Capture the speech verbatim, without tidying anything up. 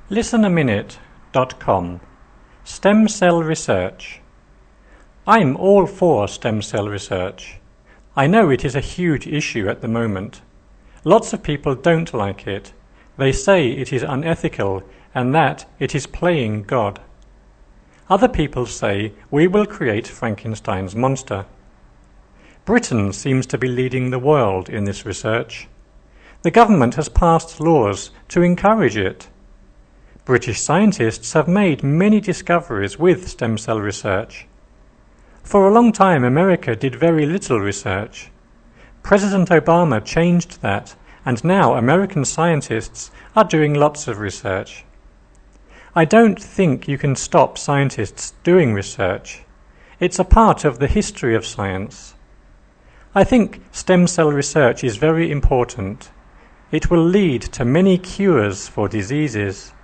listen a minute dot com Stem cell research. I'm all for stem cell research. I know it is a huge issue at the moment. Lots of people don't like it. They say it is unethical and that it is playing God. Other people say we will create Frankenstein's monster. Britain seems to be leading the world in this research. The government has passed laws to encourage it. British scientists have made many discoveries with stem cell research. For a long time, America did very little research. President Obama changed that, and now American scientists are doing lots of research. I don't think you can stop scientists doing research. It's a part of the history of science. I think stem cell research is very important. It will lead to many cures for diseases.